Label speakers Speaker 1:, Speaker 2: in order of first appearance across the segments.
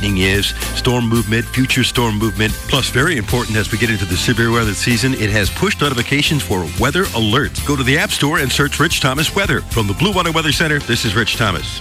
Speaker 1: lightning is, storm movement, future storm movement. Plus, very important as we get into the severe weather season, it has push notifications for weather alerts. Go to the App Store and search Rich Thomas Weather. From the Blue Water Weather Center, this is Rich Thomas.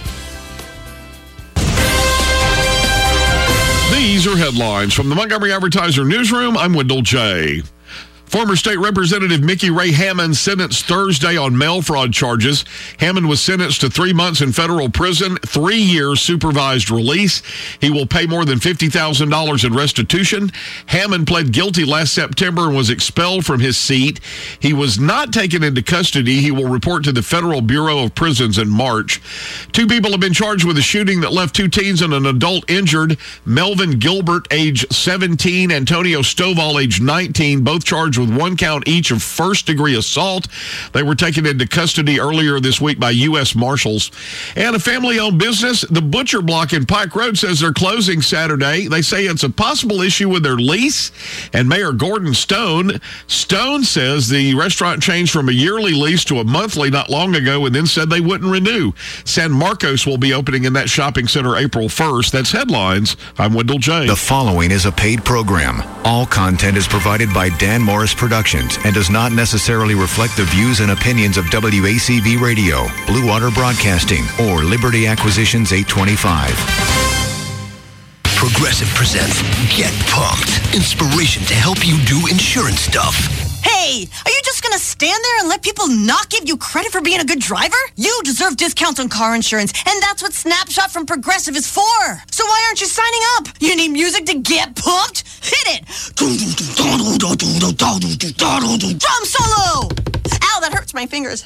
Speaker 2: These are headlines from the Montgomery Advertiser Newsroom. I'm Wendell J. Former State Representative Mickey Ray Hammond sentenced Thursday on mail fraud charges. Hammond was sentenced to 3 months in federal prison, 3 years supervised release. He will pay more than $50,000 in restitution. Hammond pled guilty last September and was expelled from his seat. He was not taken into custody. He will report to the Federal Bureau of Prisons in March. 2 people have been charged with a shooting that left 2 teens and an adult injured. Melvin Gilbert, age 17, Antonio Stovall, age 19, both charged with 1 count each of first-degree assault. They were taken into custody earlier this week by U.S. Marshals. And a family-owned business, the Butcher Block in Pike Road, says they're closing Saturday. They say it's a possible issue with their lease. And Mayor Gordon Stone says the restaurant changed from a yearly lease to a monthly not long ago and then said they wouldn't renew. San Marcos will be opening in that shopping center April 1st. That's headlines. I'm Wendell J.
Speaker 3: The following is a paid program. All content is provided by Dan Morris Productions and does not necessarily reflect the views and opinions of WACV Radio, Blue Water Broadcasting, or Liberty Acquisitions 825.
Speaker 4: Progressive presents Get Pumped. Inspiration to help you do insurance stuff.
Speaker 5: Hey, are you just going to stand there and let people not give you credit for being a good driver? You deserve discounts on car insurance, and that's what Snapshot from Progressive is for. So why aren't you signing up? You need music to get pumped? Hit it! Drum solo! Ow, that hurts my fingers.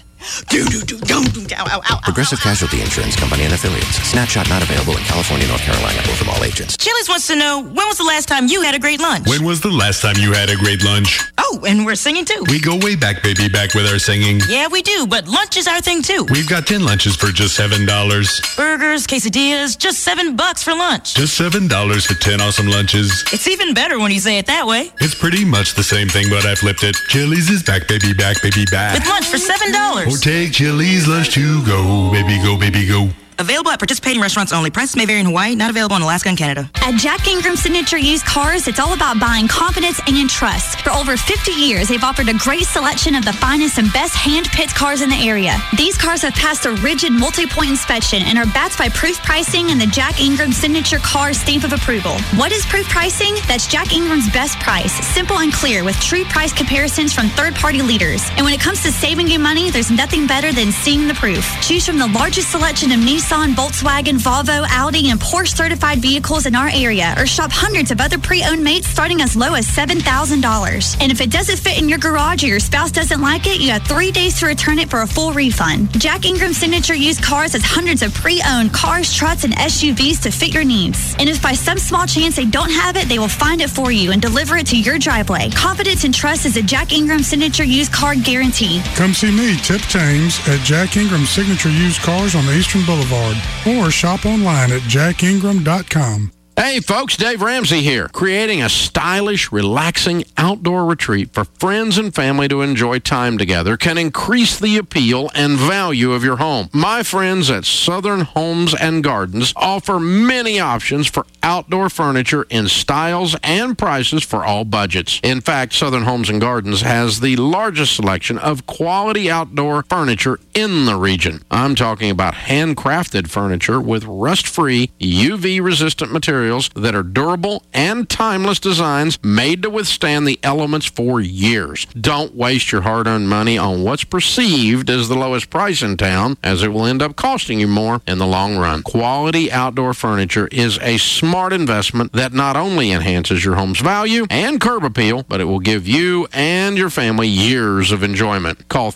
Speaker 6: Progressive Casualty Insurance Company and Affiliates. Snapshot not available in California, North Carolina, or from all agents.
Speaker 5: Chili's wants to know, when was the last time you had a great lunch?
Speaker 7: When was the last time you had a great lunch?
Speaker 5: Oh, and we're singing too.
Speaker 7: We go way back, baby, back with our singing.
Speaker 5: Yeah, we do, but lunch is our thing too.
Speaker 7: We've got 10 lunches for just $7.
Speaker 5: Burgers, quesadillas, just $7 for lunch.
Speaker 7: Just $7 for 10 awesome lunches.
Speaker 5: It's even better when you say it that way.
Speaker 7: It's pretty much the same thing, but I flipped it. Chili's is back, baby, back, baby, back.
Speaker 5: With lunch for $7.
Speaker 7: Or take Chili's lunch to go, baby, go, baby, go.
Speaker 5: Available at participating restaurants only. Prices may vary in Hawaii. Not available in Alaska and Canada.
Speaker 8: At Jack Ingram Signature Used Cars, it's all about buying confidence and trust. For over 50 years, they've offered a great selection of the finest and best hand-picked cars in the area. These cars have passed a rigid multi-point inspection and are backed by proof pricing and the Jack Ingram Signature Car stamp of approval. What is proof pricing? That's Jack Ingram's best price. Simple and clear with true price comparisons from third-party leaders. And when it comes to saving you money, there's nothing better than seeing the proof. Choose from the largest selection of Nissan, Volkswagen, Volvo, Audi, and Porsche certified vehicles in our area, or shop hundreds of other pre-owned mates starting as low as $7,000. And if it doesn't fit in your garage or your spouse doesn't like it, you have 3 days to return it for a full refund. Jack Ingram Signature Used Cars has hundreds of pre-owned cars, trucks, and SUVs to fit your needs. And if by some small chance they don't have it, they will find it for you and deliver it to your driveway. Confidence and trust is a Jack Ingram Signature Used Car guarantee.
Speaker 9: Come see me, Tip James, at Jack Ingram Signature Used Cars on the Eastern Boulevard, or shop online at jackingram.com.
Speaker 10: Hey folks, Dave Ramsey here, creating a stylish, relaxing outdoor retreat for friends and family to enjoy time together can increase the appeal and value of your home. My friends at Southern Homes and Gardens offer many options for outdoor furniture in styles and prices for all budgets. In fact, Southern Homes and Gardens has the largest selection of quality outdoor furniture in the region. I'm talking about handcrafted furniture with rust-free, UV-resistant materials that are durable and timeless designs made to withstand the elements for years. Don't waste your hard-earned money on what's perceived as the lowest price in town, as it will end up costing you more in the long run. Quality outdoor furniture is a smart investment that not only enhances your home's value and curb appeal, but it will give you and your family years of enjoyment. Call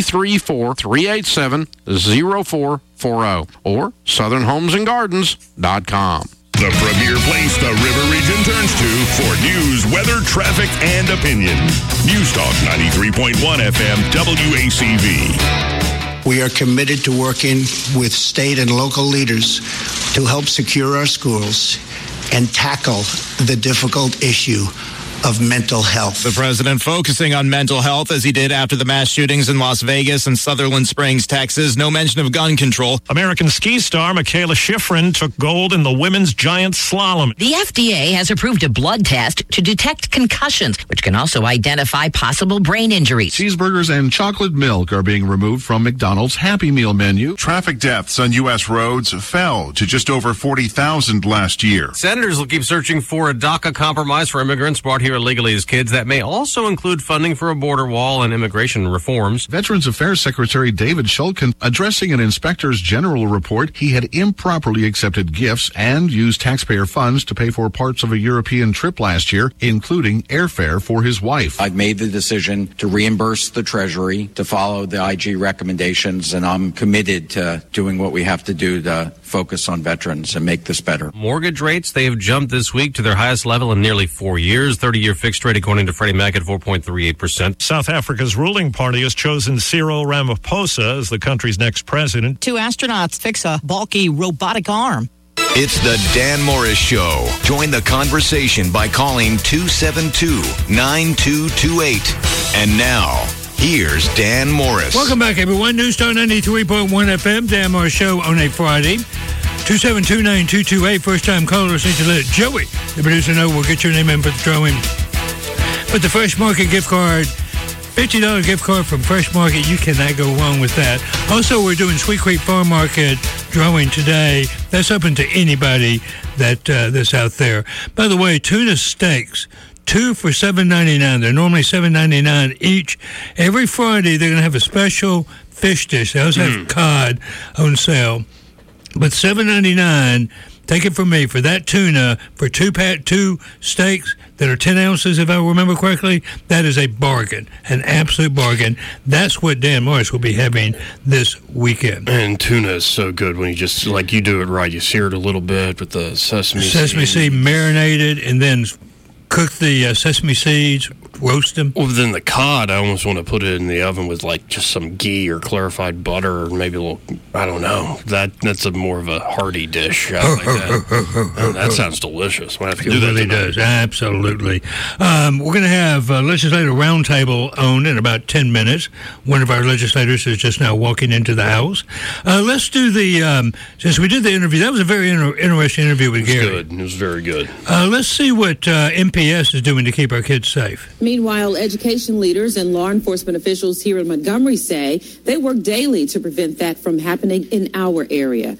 Speaker 10: 334-387-0440 or southernhomesandgardens.com.
Speaker 11: The premier place the River Region turns to for news, weather, traffic, and opinion. News Talk 93.1 FM WACV.
Speaker 12: We are committed to working with state and local leaders to help secure our schools and tackle the difficult issue of mental health.
Speaker 13: The president focusing on mental health as he did after the mass shootings in Las Vegas and Sutherland Springs, Texas. No mention of gun control.
Speaker 14: American ski star Michaela Schifrin took gold in the women's giant slalom.
Speaker 15: The FDA has approved a blood test to detect concussions, which can also identify possible brain injuries.
Speaker 2: Cheeseburgers and chocolate milk are being removed from McDonald's Happy Meal menu.
Speaker 16: Traffic deaths on U.S. roads fell to just over 40,000 last year.
Speaker 17: Senators will keep searching for a DACA compromise for immigrants brought here illegally as kids. That may also include funding for a border wall and immigration reforms.
Speaker 2: Veterans Affairs Secretary David Shulkin addressing an inspector's general report he had improperly accepted gifts and used taxpayer funds to pay for parts of a European trip last year, including airfare for his wife.
Speaker 18: I've made the decision to reimburse the Treasury to follow the IG recommendations, and I'm committed to doing what we have to do to focus on veterans and make this better.
Speaker 17: Mortgage rates, they have jumped this week to their highest level in nearly 4 years. 30-year fixed rate, according to Freddie Mac, at 4.38%.
Speaker 14: South Africa's ruling party has chosen Cyril Ramaphosa as the country's next president.
Speaker 19: 2 astronauts fix a bulky robotic arm.
Speaker 3: It's the Dan Morris Show. Join the conversation by calling 272-9228. And now, here's Dan Morris.
Speaker 20: Welcome back, everyone. News Talk 93.1 FM, Dan Morris Show on a Friday. 272-9228. First-time callers need to let Joey, the producer, know. We'll get your name in for the drawing. But the Fresh Market gift card, $50 gift card from Fresh Market, you cannot go wrong with that. Also, we're doing Sweet Creek Farm Market drawing today. That's open to anybody that's out there. By the way, tuna steaks, 2 for $7.99. They're normally $7.99 each. Every Friday, they're going to have a special fish dish. They also have cod on sale. But $7.99, take it from me, for that tuna, for two steaks that are 10 ounces, if I remember correctly, that is a bargain, an absolute bargain. That's what Dan Morris will be having this weekend.
Speaker 21: And tuna is so good when you just, like, you do it right. You sear it a little bit with the sesame
Speaker 20: seed marinated, and then cook the sesame seeds, roast them.
Speaker 21: Well, then the cod, I almost want to put it in the oven with, like, just some ghee or clarified butter or maybe a little, I don't know. That's more of a hearty dish. I like that. That sounds delicious. We'll have to do
Speaker 20: it
Speaker 21: that
Speaker 20: really
Speaker 21: tonight.
Speaker 20: does. Absolutely. We're going to have a legislative roundtable on in about 10 minutes. One of our legislators is just now walking into the house. Let's do the, since we did the interview, that was a very interesting interview with Gary.
Speaker 21: It was very good.
Speaker 20: Let's see what MPS is doing to keep our kids safe.
Speaker 22: Meanwhile, education leaders and law enforcement officials here in Montgomery say they work daily to prevent that from happening in our area.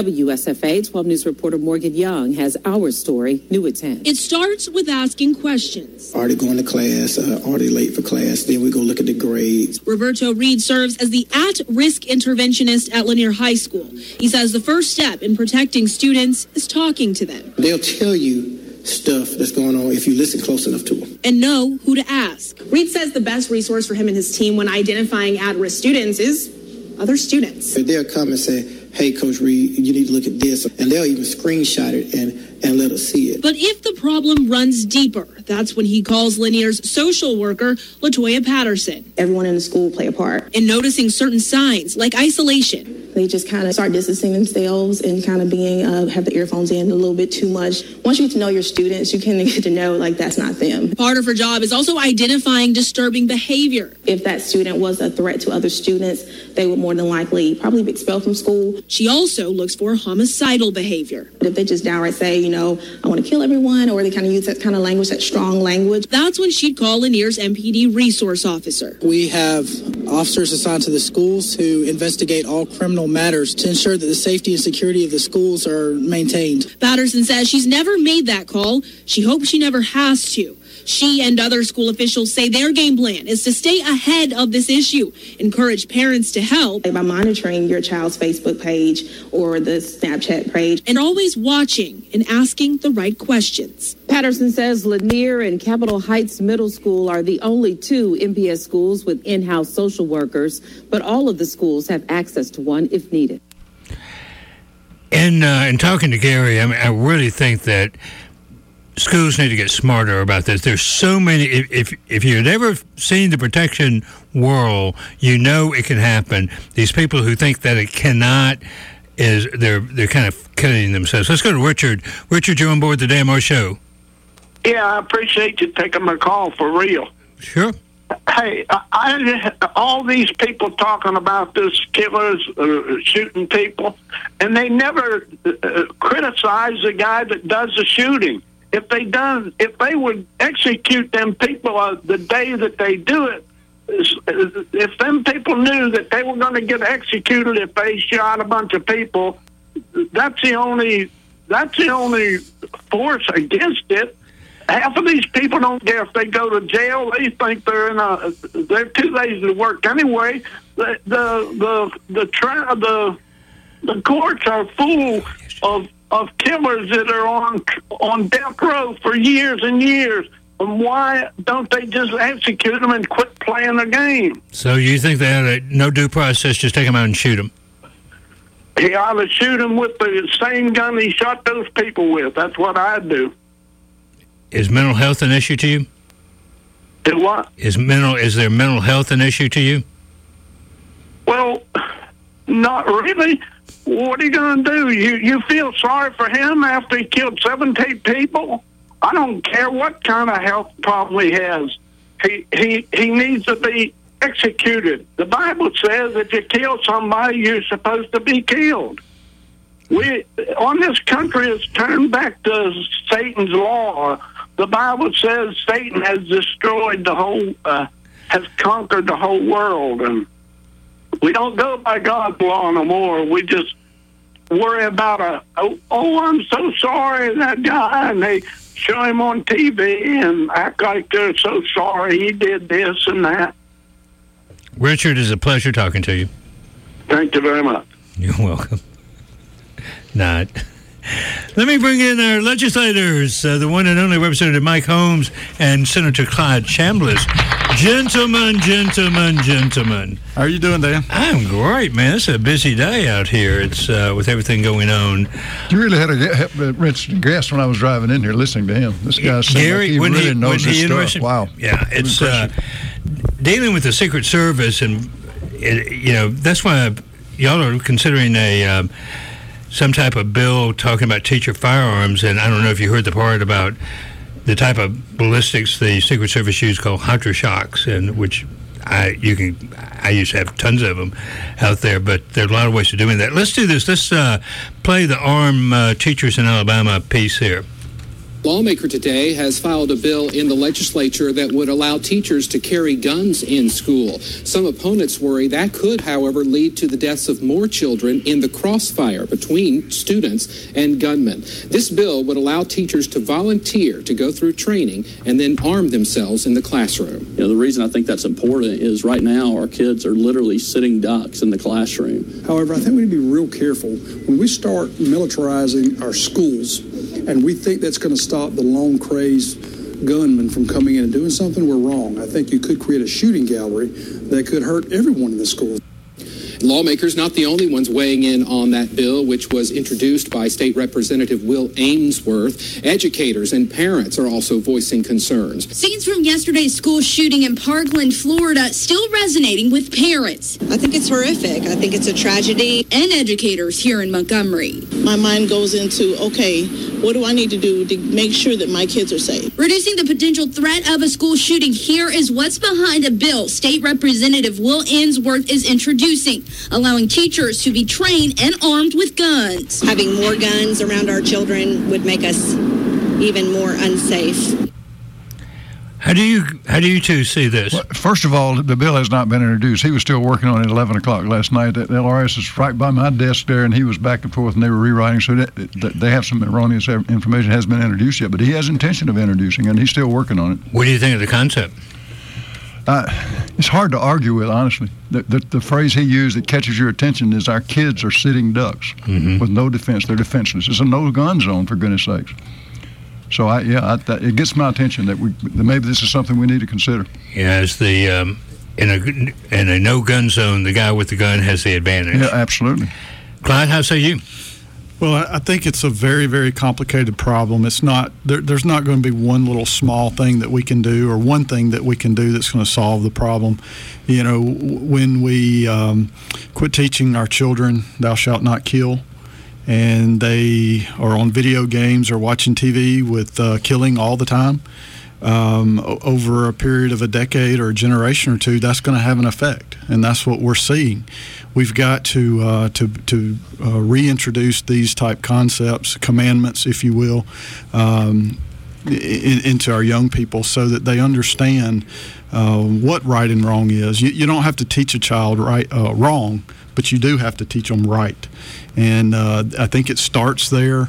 Speaker 22: WSFA 12 News reporter Morgan Young has our story, new at 10.
Speaker 23: It starts with asking questions.
Speaker 12: Are they going to class? Are they late for class? Then we go look at the grades.
Speaker 23: Roberto Reed serves as the at-risk interventionist at Lanier High School. He says the first step in protecting students is talking to them.
Speaker 12: They'll tell you stuff that's going on if you listen close enough to them.
Speaker 23: And know who to ask.
Speaker 24: Reed says the best resource for him and his team when identifying at-risk students is other students.
Speaker 12: They'll come and say, hey, Coach Reed, you need to look at this. And they'll even screenshot it and let us see it.
Speaker 23: But if the problem runs deeper, that's when he calls Lanier's social worker, LaToya Patterson.
Speaker 24: Everyone in the school play a part.
Speaker 23: In noticing certain signs, like isolation.
Speaker 24: They just kind of start distancing themselves and kind of being, have the earphones in a little bit too much. Once you get to know your students, you can get to know, like, that's not them.
Speaker 23: Part of her job is also identifying disturbing behavior.
Speaker 24: If that student was a threat to other students, they would more than likely probably be expelled from school.
Speaker 23: She also looks for homicidal behavior.
Speaker 24: If they just downright say, I want to kill everyone, or they kind of use that kind of language, that strong language.
Speaker 23: That's when she'd call Lanier's MPD resource officer.
Speaker 25: We have officers assigned to the schools who investigate all criminal matters to ensure that the safety and security of the schools are maintained.
Speaker 23: Patterson says she's never made that call. She hopes she never has to. She and other school officials say their game plan is to stay ahead of this issue, encourage parents to help.
Speaker 24: By monitoring your child's Facebook page or the Snapchat page.
Speaker 23: And always watching and asking the right questions.
Speaker 22: Patterson says Lanier and Capitol Heights Middle School are the only 2 MPS schools with in-house social workers, but all of the schools have access to one if needed.
Speaker 20: In talking to Gary, I really think that schools need to get smarter about this. There's so many. If you had ever seen the protection world, you know it can happen. These people who think that it cannot, they're kind of kidding themselves. Let's go to Richard. Richard, you're on board the Dan Morris Show.
Speaker 1: Yeah, I appreciate you taking my call for real.
Speaker 20: Sure.
Speaker 1: Hey, all these people talking about this killers shooting people, and they never criticize the guy that does the shooting. If they would execute them people the day that they do it, if them people knew that they were going to get executed if they shot a bunch of people, that's the only force against it. Half of these people don't care if they go to jail. They think they're too lazy to work anyway. The courts are full of killers that are on death row for years and years. And why don't they just execute them and quit playing the game?
Speaker 20: So you think they had no due process, just take them out and shoot them?
Speaker 1: He ought to shoot them with the same gun he shot those people with. That's what I'd do.
Speaker 20: Is mental health an issue to you?
Speaker 1: What?
Speaker 20: Is there mental health an issue to you?
Speaker 1: Well, not really. What are you going to do? You feel sorry for him after he killed 17 people? I don't care what kind of health problem he has. He needs to be executed. The Bible says if you kill somebody, you're supposed to be killed. This country has turned back to Satan's law. The Bible says Satan has destroyed has conquered the whole world, and we don't go by God's law no more. We just worry about I'm so sorry, that guy, and they show him on TV and act like they're so sorry he did this and that.
Speaker 20: Richard, it's a pleasure talking to you.
Speaker 1: Thank you very much.
Speaker 20: You're welcome. Not. Let me bring in our legislators, the one and only Representative Mike Holmes and Senator Clyde Chambliss. Gentlemen.
Speaker 4: How are you doing, Dan?
Speaker 20: I'm great, man. It's a busy day out here. It's with everything going on.
Speaker 4: You really had a rich guest when I was driving in here listening to him. This guy seemed
Speaker 20: Gary,
Speaker 4: like he really knows his stuff. Wow.
Speaker 20: Yeah, it's dealing with the Secret Service, and that's why y'all are considering some type of bill talking about teacher firearms, and I don't know if you heard the part about the type of ballistics the Secret Service used called hydroshocks, and which I used to have tons of them out there, but there are a lot of ways to doing that. Let's do this. Let's play the ARM Teachers in Alabama piece here.
Speaker 5: Lawmaker today has filed a bill in the legislature that would allow teachers to carry guns in school. Some opponents worry that could, however, lead to the deaths of more children in the crossfire between students and gunmen. This bill would allow teachers to volunteer to go through training and then arm themselves in the classroom.
Speaker 6: The reason I think that's important is right now our kids are literally sitting ducks in the classroom.
Speaker 7: However, I think we need to be real careful. When we start militarizing our schools and we think that's going to stop the lone crazed gunman from coming in and doing something, we're wrong. I think you could create a shooting gallery that could hurt everyone in the school.
Speaker 5: Lawmakers not the only ones weighing in on that bill, which was introduced by State Representative Will Ainsworth. Educators and parents are also voicing concerns.
Speaker 26: Scenes from yesterday's school shooting in Parkland, Florida, still resonating with parents.
Speaker 27: I think it's horrific. I think it's a tragedy.
Speaker 26: And educators here in Montgomery.
Speaker 27: My mind goes into, okay, what do I need to do to make sure that my kids are safe?
Speaker 26: Reducing the potential threat of a school shooting, here is what's behind a bill State Representative Will Ainsworth is introducing, allowing teachers to be trained and armed with guns.
Speaker 27: Having more guns around our children would make us even more unsafe.
Speaker 20: How do you two see this?
Speaker 4: Well, first of all, the bill has not been introduced. He was still working on it at 11 o'clock last night. The LRS is right by my desk there, and he was back and forth, and they were rewriting. So they have some erroneous information. It hasn't been introduced yet, but he has intention of introducing it, and he's still working on it.
Speaker 20: What do you think of the concept?
Speaker 4: It's hard to argue with, honestly. The phrase he used that catches your attention is our kids are sitting ducks with no defense. They're defenseless. It's a no-gun zone, for goodness sakes. So, it gets my attention that maybe this is something we need to consider.
Speaker 20: Yeah, as in a no-gun zone, the guy with the gun has the advantage.
Speaker 4: Yeah, absolutely.
Speaker 20: Clyde, how say you?
Speaker 4: Well, I think it's a very, very complicated problem. It's not there's not going to be one little small thing that we can do or one thing that we can do that's going to solve the problem. You know, when we quit teaching our children, "Thou shalt not kill,"
Speaker 8: and they are on video games or watching TV with killing all the time, over a period of a decade or a generation or two, that's going to have an effect, and that's what we're seeing. We've got to reintroduce these type concepts, commandments, if you will, into our young people so that they understand what right and wrong is. You don't have to teach a child wrong, but you do have to teach them right. And I think it starts there.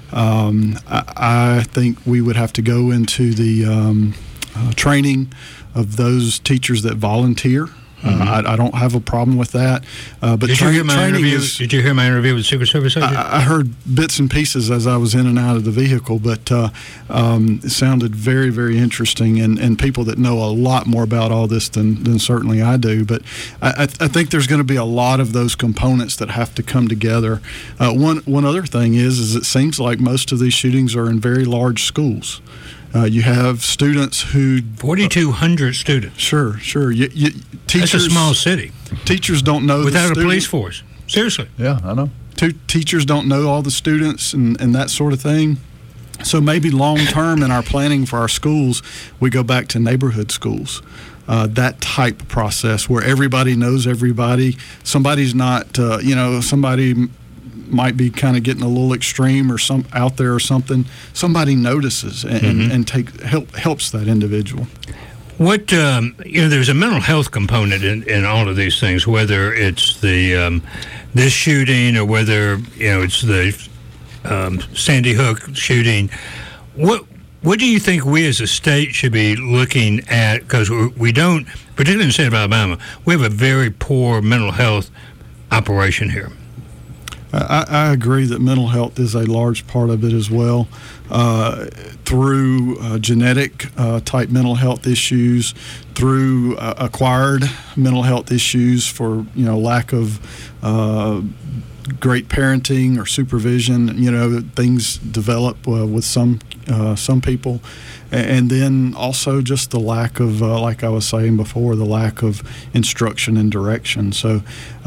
Speaker 8: I think we would have to go into the training of those teachers that volunteer. I don't have a problem with that. But
Speaker 20: Did you hear my interview with the Secret Service agent?
Speaker 8: I heard bits and pieces as I was in and out of the vehicle, but it sounded very, very interesting, and people that know a lot more about all this than certainly I do. But I think there's going to be a lot of those components that have to come together. One other thing is it seems like most of these shootings are in very large schools. You have students who
Speaker 20: 4,200 students.
Speaker 8: Sure. Teachers,
Speaker 20: that's a small city.
Speaker 8: Teachers don't know
Speaker 20: without a police force. Seriously.
Speaker 4: Yeah, I know.
Speaker 8: Teachers don't know all the students and that sort of thing. So maybe long term in our planning for our schools, we go back to neighborhood schools. That type process where everybody knows everybody. Somebody's not, somebody might be kind of getting a little extreme or some out there or something. Somebody notices and helps that individual.
Speaker 20: What there's a mental health component in all of these things, whether it's the this shooting or whether it's the Sandy Hook shooting. What do you think we as a state should be looking at? Because we don't, particularly in the state of Alabama, we have a very poor mental health operation here.
Speaker 8: I agree that mental health is a large part of it as well, through genetic type mental health issues, through acquired mental health issues for lack of great parenting or supervision. Things develop with some people, and then also just the lack of, like I was saying before, the lack of instruction and direction. So,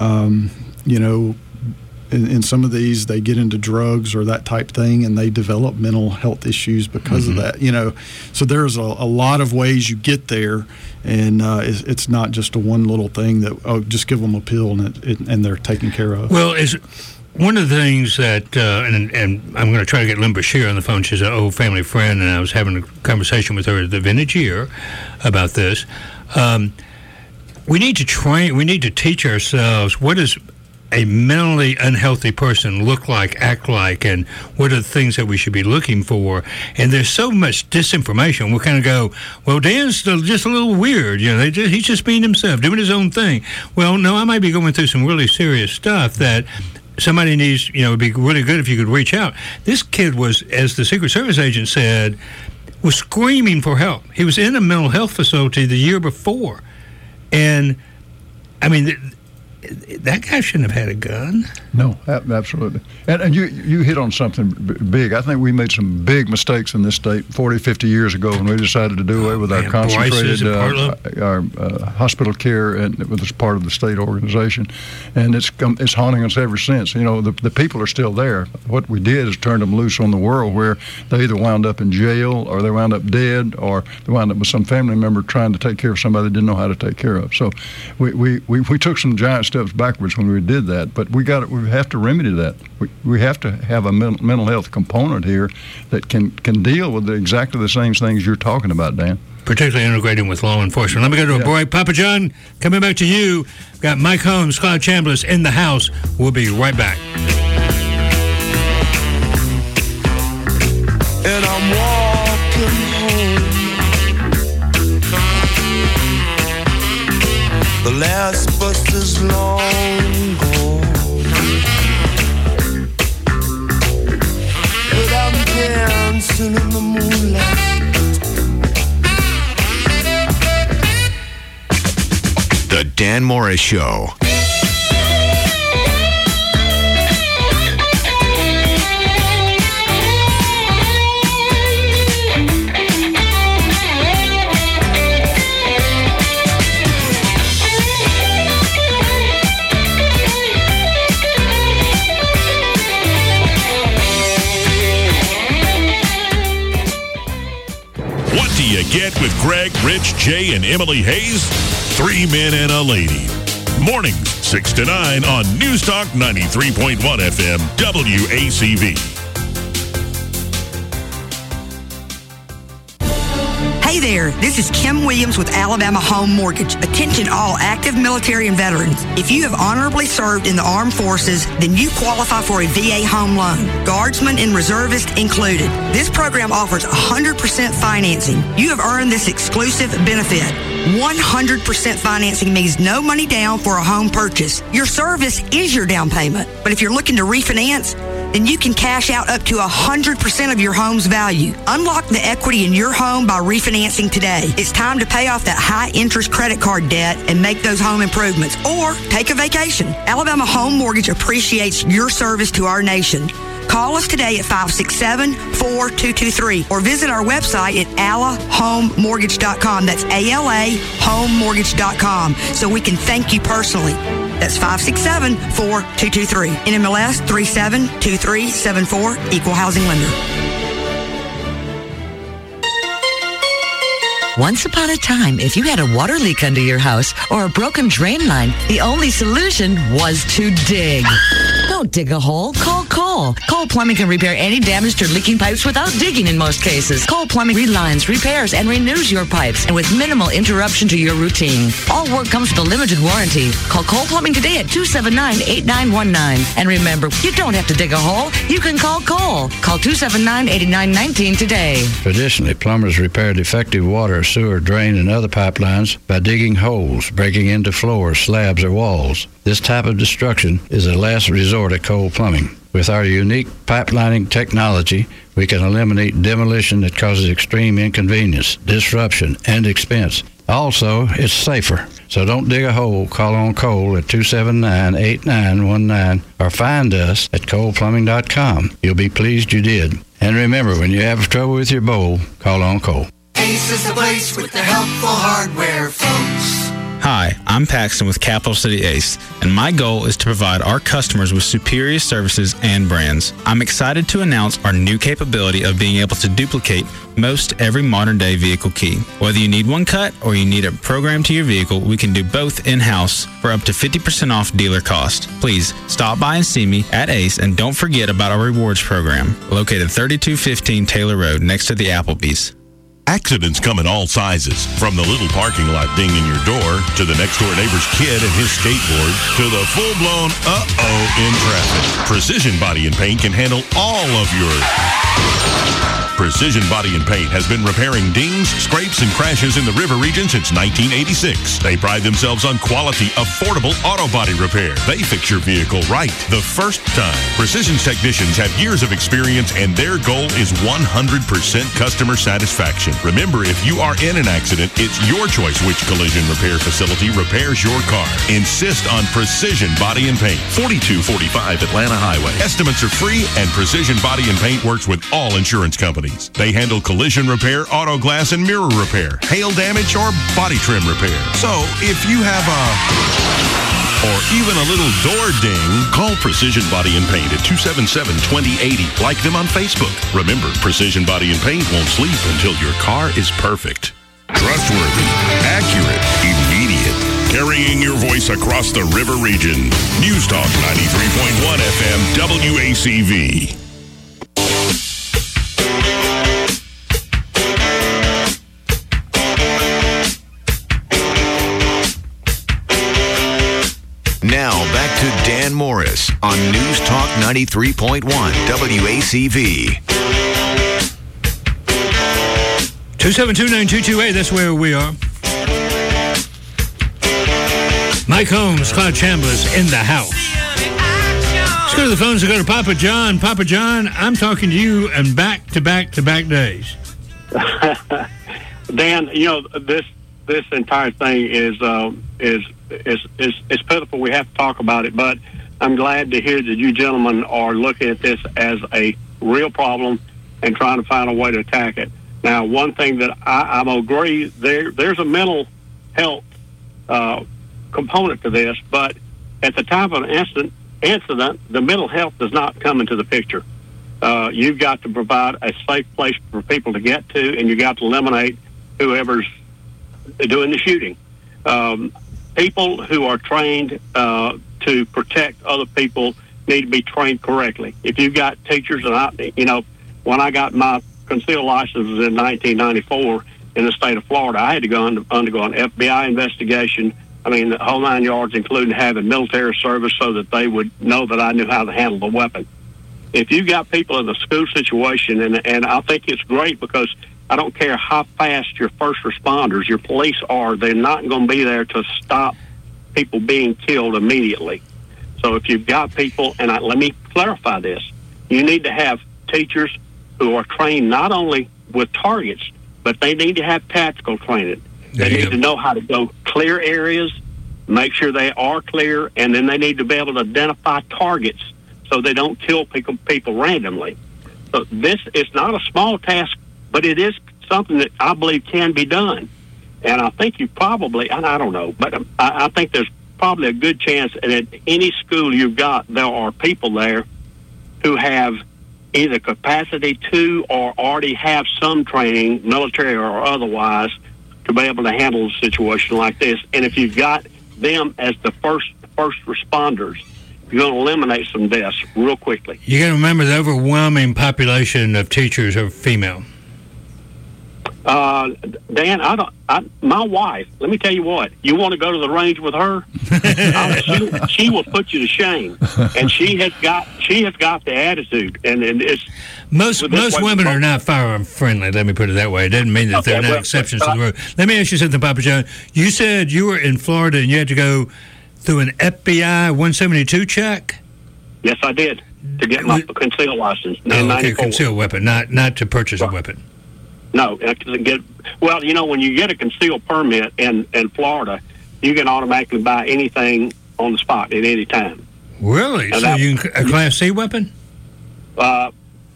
Speaker 8: in some of these, they get into drugs or that type thing, and they develop mental health issues because of that. So there's a lot of ways you get there, and it's not just a one little thing that just give them a pill and they're taken care of.
Speaker 20: Well, is one of the things that, and I'm going to try to get Lynn Bashir on the phone. She's an old family friend, and I was having a conversation with her at the Vintage Year about this. We need to train. We need to teach ourselves what is a mentally unhealthy person look like, act like, and what are the things that we should be looking for. And there's so much disinformation. We'll kind of go, well, Dan's just a little weird. He's just being himself, doing his own thing. Well, no, I might be going through some really serious stuff that somebody needs, it'd be really good if you could reach out. This kid was, as the Secret Service agent said, was screaming for help. He was in a mental health facility the year before. And, I mean, that guy shouldn't have had a gun.
Speaker 4: No, absolutely. And you hit on something big. I think we made some big mistakes in this state 40, 50 years ago when we decided to do away with our concentrated our hospital care, and it was part of the state organization. And it's haunting us ever since. The people are still there. What we did is turn them loose on the world, where they either wound up in jail or they wound up dead or they wound up with some family member trying to take care of somebody they didn't know how to take care of. So we took some giant steps backwards when we did that, but we have to remedy that. We have to have a mental health component here that can deal with exactly the same things you're talking about, Dan.
Speaker 20: Particularly integrating with law enforcement. Let me go to a break. Papa John, coming back to you. Got Mike Holmes, Cloud Chambliss in the house. We'll be right back.
Speaker 9: And I'm walking home. The last bus is long gone, but I'm dancing in the moonlight.
Speaker 3: The Dan Morris Show.
Speaker 2: What do you get with Greg, Rich, Jay, and Emily Hayes? 3 men and a lady. Mornings, 6 to 9 on News Talk 93.1 FM, WACV.
Speaker 10: Hey there, this is Kim Williams with Alabama Home Mortgage. Attention all active military and veterans. If you have honorably served in the armed forces, then you qualify for a VA home loan, guardsmen and reservists included. This program offers 100% financing. You have earned this exclusive benefit. 100% financing means no money down for a home purchase. Your service is your down payment. But if you're looking to refinance, then you can cash out up to 100% of your home's value. Unlock the equity in your home by refinancing today. It's time to pay off that high-interest credit card debt and make those home improvements, or take a vacation. Alabama Home Mortgage appreciates your service to our nation. Call us today at 567-4223 or visit our website at alahomemortgage.com. That's ALA homemortgage.com, so we can thank you personally. That's 567-4223. NMLS 372374, Equal Housing Lender.
Speaker 11: Once upon a time, if you had a water leak under your house or a broken drain line, the only solution was to dig. Don't dig a hole. Call Cole. Cole Plumbing can repair any damaged or leaking pipes without digging in most cases. Cole Plumbing relines, repairs, and renews your pipes, and with minimal interruption to your routine. All work comes with a limited warranty. Call Cole Plumbing today at 279-8919. And remember, you don't have to dig a hole. You can call Cole. Call 279-8919 today.
Speaker 13: Traditionally, plumbers repair defective water, sewer, drain, and other pipelines by digging holes, breaking into floors, slabs, or walls. This type of destruction is a last resort at Cole Plumbing. With our unique pipelining technology, we can eliminate demolition that causes extreme inconvenience, disruption, and expense. Also, it's safer. So don't dig a hole. Call on Cole at 279-8919 or find us at coleplumbing.com. You'll be pleased you did. And remember, when you have trouble with your bowl, call on Cole.
Speaker 15: Ace is the place with the helpful hardware, folks.
Speaker 16: Hi, I'm Paxton with Capital City Ace, and my goal is to provide our customers with superior services and brands. I'm excited to announce our new capability of being able to duplicate most every modern-day vehicle key. Whether you need one cut or you need a program to your vehicle, we can do both in-house for up to 50% off dealer cost. Please stop by and see me at Ace, and don't forget about our rewards program, located 3215 Taylor Road next to the Applebee's.
Speaker 2: Accidents come in all sizes, from the little parking lot ding in your door, to the next-door neighbor's kid and his skateboard, to the full-blown uh-oh in traffic. Precision Body and Paint can handle all of your... Precision Body and Paint has been repairing dings, scrapes, and crashes in the river region since 1986. They pride themselves on quality, affordable auto body repair. They fix your vehicle right the first time. Precision's technicians have years of experience, and their goal is 100% customer satisfaction. Remember, if you are in an accident, it's your choice which collision repair facility repairs your car. Insist on Precision Body and Paint, 4245 Atlanta Highway. Estimates are free, and Precision Body and Paint works with all insurance companies. They handle collision repair, auto glass, and mirror repair, hail damage, or body trim repair. So, if you have or even a little door ding, call Precision Body and Paint at 277-2080. Like them on Facebook. Remember, Precision Body and Paint won't sleep until your car is perfect. Trustworthy, accurate, immediate. Carrying your voice across the river region. News Talk 93.1 FM, WACV.
Speaker 3: Now, back to Dan Morris on News Talk 93.1 WACV.
Speaker 20: 272-9228, that's where we are. Mike Holmes, Clyde Chambliss in the house. Let's go to the phones and go to Papa John. Papa John, I'm talking to you in back-to-back days.
Speaker 18: Dan, you know, this entire thing is pitiful. We have to talk about it, but I'm glad to hear that you gentlemen are looking at this as a real problem and trying to find a way to attack it. Now, one thing that I'm agree, there's a mental health component to this, but at the time of an incident, the mental health does not come into the picture. You've got to provide a safe place for people to get to, and you've got to eliminate whoever's doing the shooting. People who are trained to protect other people need to be trained correctly. If you've got teachers, and when I got my concealed licenses in 1994 in the state of Florida, I had to go undergo an FBI investigation. I mean, the whole 9 yards, including having military service so that they would know that I knew how to handle the weapon. If you've got people in a school situation, and I think it's great because I don't care how fast your first responders, your police are, they're not going to be there to stop people being killed immediately. So if you've got people, and let me clarify this, you need to have teachers who are trained not only with targets, but they need to have tactical training. They need to know how to go clear areas, make sure they are clear, and then they need to be able to identify targets so they don't kill people randomly. So this is not a small task, but it is something that I believe can be done. And I think you probably, and I don't know, but I think there's probably a good chance that at any school you've got, there are people there who have either capacity to or already have some training, military or otherwise, to be able to handle a situation like this. And if you've got them as the first responders, you're going to eliminate some deaths real quickly.
Speaker 20: You got to remember the overwhelming population of teachers are female.
Speaker 18: Dan, my wife, let me tell you what, you want to go to the range with her? She will put you to shame. And she has got the attitude. And it's
Speaker 20: most women are not firearm friendly, let me put it that way. It doesn't mean that they're not exceptions to the rule. Let me ask you something, Papa John. You said you were in Florida and you had to go through an FBI 172 check?
Speaker 18: Yes, I did, to get my concealed license.
Speaker 20: Okay, concealed weapon, not to purchase a weapon.
Speaker 18: No, when you get a concealed permit in Florida, you can automatically buy anything on the spot at any time.
Speaker 20: Really? So you can a Class C weapon?
Speaker 18: I'm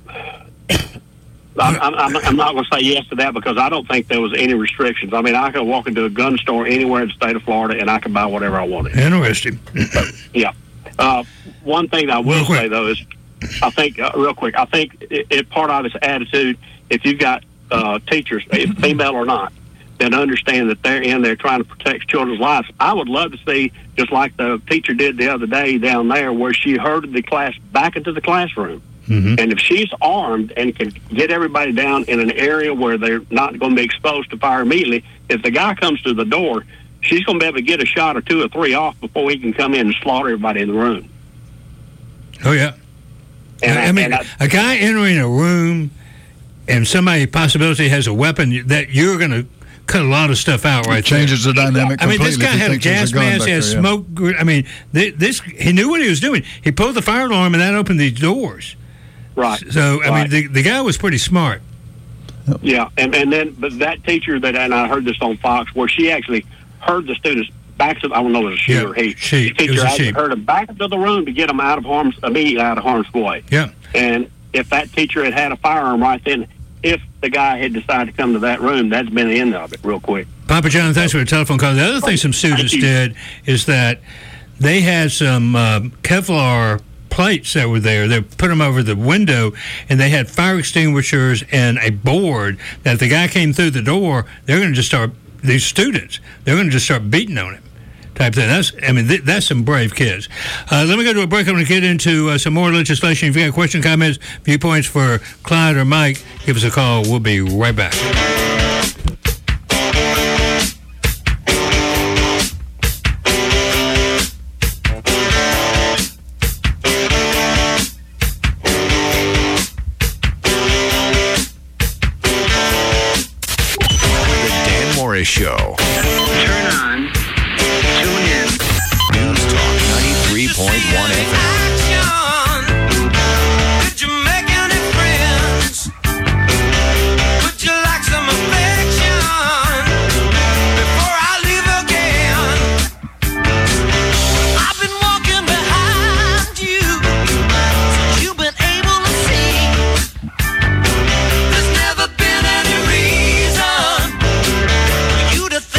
Speaker 18: not going to say yes to that because I don't think there was any restrictions. I mean, I could walk into a gun store anywhere in the state of Florida and I could buy whatever I wanted.
Speaker 20: Interesting.
Speaker 18: Yeah. One thing I will say, though, is I think, real quick, I think it part of this attitude, if you've got teachers, female or not, that understand that they're in there trying to protect children's lives. I would love to see, just like the teacher did the other day down there, where she herded the class back into the classroom. Mm-hmm. And if she's armed and can get everybody down in an area where they're not going to be exposed to fire immediately, if the guy comes to the door, she's going to be able to get a shot or two or three off before he can come in and slaughter everybody in the room.
Speaker 20: Oh, yeah. And a guy entering a room and somebody possibility has a weapon, that you're going to cut a lot of stuff out right there.
Speaker 4: Changes the dynamic completely.
Speaker 20: I mean, this guy had a gas mask, he had smoke. I mean, he knew what he was doing. He pulled the fire alarm, and that opened these doors.
Speaker 18: Right.
Speaker 20: So, I mean, the guy was pretty smart.
Speaker 18: Yeah, and then but that teacher and I heard this on Fox, where she actually heard the students back to, I don't know if it was a she or he. The teacher actually heard them back into the room to get them immediately out of harm's way.
Speaker 20: Yeah.
Speaker 18: And if that teacher had a firearm right then, if the guy had decided to come to that room, that's been the end of it real quick.
Speaker 20: Papa John, thanks for the telephone call. The other thing some students did is that they had some Kevlar plates that were there. They put them over the window, and they had fire extinguishers and a board that if the guy came through the door, they're going to just start, these students, they're going to just start beating on him. Type thing. That's some brave kids. Let me go to a break. I'm going to get into some more legislation. If you got questions, comments, viewpoints for Clyde or Mike, give us a call. We'll be right back.
Speaker 3: The Dan Morris Show.
Speaker 15: Turn on.
Speaker 3: 93.1 FM.
Speaker 15: Did you make any friends? Would you like some affection before I leave again? I've been walking behind you since you've been able to see. There's never been any reason for you to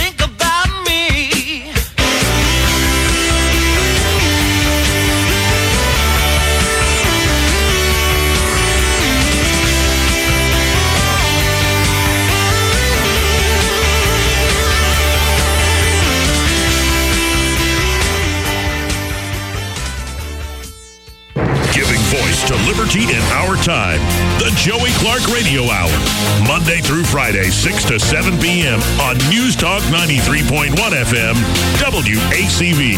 Speaker 2: Joey Clark Radio Hour, Monday through Friday, 6 to 7 p.m. on News Talk 93.1 FM, WACV.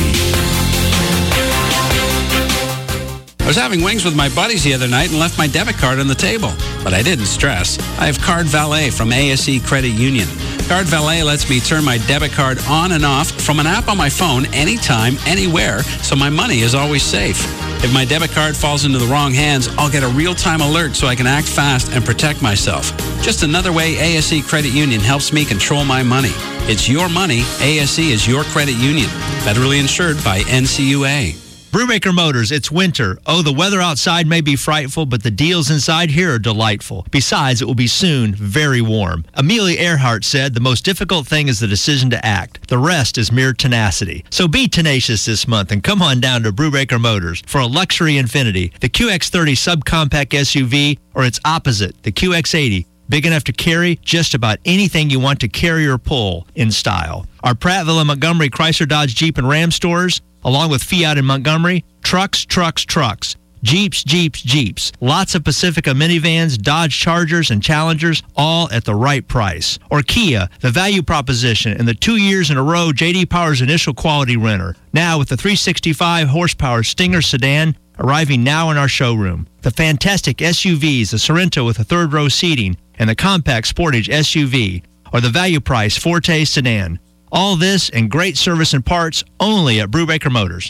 Speaker 12: I was having wings with my buddies the other night and left my debit card on the table. But I didn't stress. I have Card Valet from ASE Credit Union. Card Valet lets me turn my debit card on and off from an app on my phone anytime, anywhere, so my money is always safe. If my debit card falls into the wrong hands, I'll get a real-time alert so I can act fast and protect myself. Just another way ASE Credit Union helps me control my money. It's your money. ASE is your credit union. Federally insured by NCUA.
Speaker 14: Brubaker Motors, it's winter. Oh, the weather outside may be frightful, but the deals inside here are delightful. Besides, it will be soon very warm. Amelia Earhart said the most difficult thing is the decision to act. The rest is mere tenacity. So be tenacious this month and come on down to Brubaker Motors for a luxury Infiniti, the QX30 subcompact SUV, or its opposite, the QX80. Big enough to carry just about anything you want to carry or pull in style. Our Prattville and Montgomery Chrysler, Dodge, Jeep, and Ram stores, along with Fiat in Montgomery, trucks, Jeeps, Jeeps. Lots of Pacifica minivans, Dodge Chargers, and Challengers, all at the right price. Or Kia, the value proposition, and the 2 years in a row J.D. Power's initial quality renter. Now with the 365 horsepower Stinger sedan arriving now in our showroom. The fantastic SUVs, the Sorento with a third row seating, and the compact Sportage SUV, or the value price Forte sedan. All this and great service and parts only at Brubaker Motors.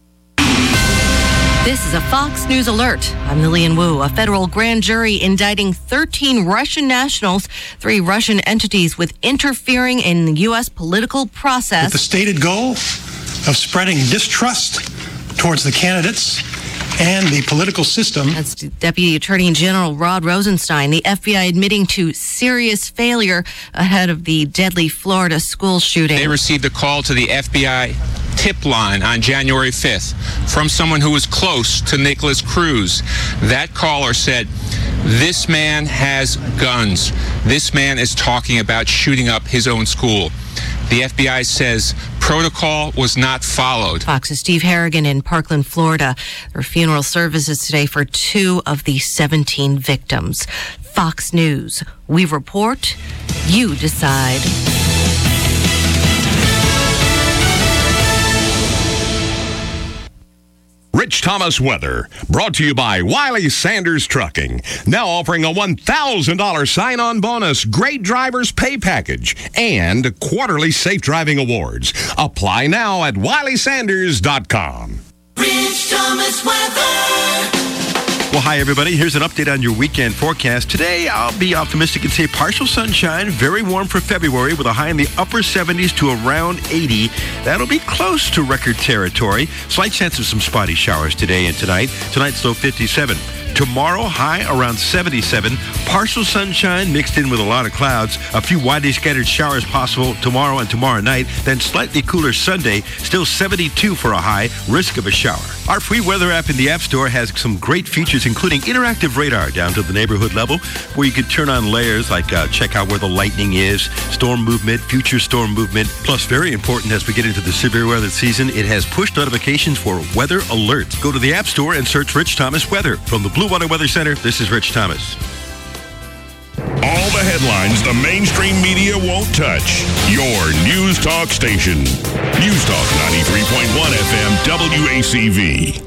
Speaker 17: This is a Fox News Alert. I'm Lillian Wu. A federal grand jury indicting 13 Russian nationals, 3 Russian entities with interfering in the U.S. political process.
Speaker 19: With the stated goal of spreading distrust towards the candidates and the political system.
Speaker 17: That's Deputy Attorney General Rod Rosenstein. The FBI admitting to serious failure ahead of the deadly Florida school shooting.
Speaker 21: They received a call to the FBI tip line on January 5th from someone who was close to Nicholas Cruz. That caller said, "This man has guns. This man is talking about shooting up his own school." The FBI says protocol was not followed.
Speaker 17: Fox's Steve Harrigan in Parkland, Florida. There are funeral services today for 2 of the 17 victims. Fox News. We report, you decide.
Speaker 24: Rich Thomas weather, brought to you by Wiley Sanders Trucking. Now offering a $1,000 sign-on bonus, great drivers pay package, and quarterly safe driving awards. Apply now at WileySanders.com.
Speaker 15: Rich Thomas weather.
Speaker 25: Well, hi, everybody. Here's an update on your weekend forecast. Today, I'll be optimistic and say partial sunshine, very warm for February with a high in the upper 70s to around 80. That'll be close to record territory. Slight chance of some spotty showers today and tonight. Tonight's low 57. Tomorrow, high around 77. Partial sunshine mixed in with a lot of clouds. A few widely scattered showers possible tomorrow and tomorrow night. Then slightly cooler Sunday. Still 72 for a high. Risk of a shower. Our free weather app in the App Store has some great features, including interactive radar down to the neighborhood level, where you can turn on layers like check out where the lightning is, storm movement, future storm movement. Plus, very important as we get into the severe weather season, it has push notifications for weather alerts. Go to the App Store and search Rich Thomas Weather. From the Blue Water Weather Center, this is Rich Thomas.
Speaker 2: All the headlines the mainstream media won't touch. Your News Talk station. News Talk 93.1 FM WACV.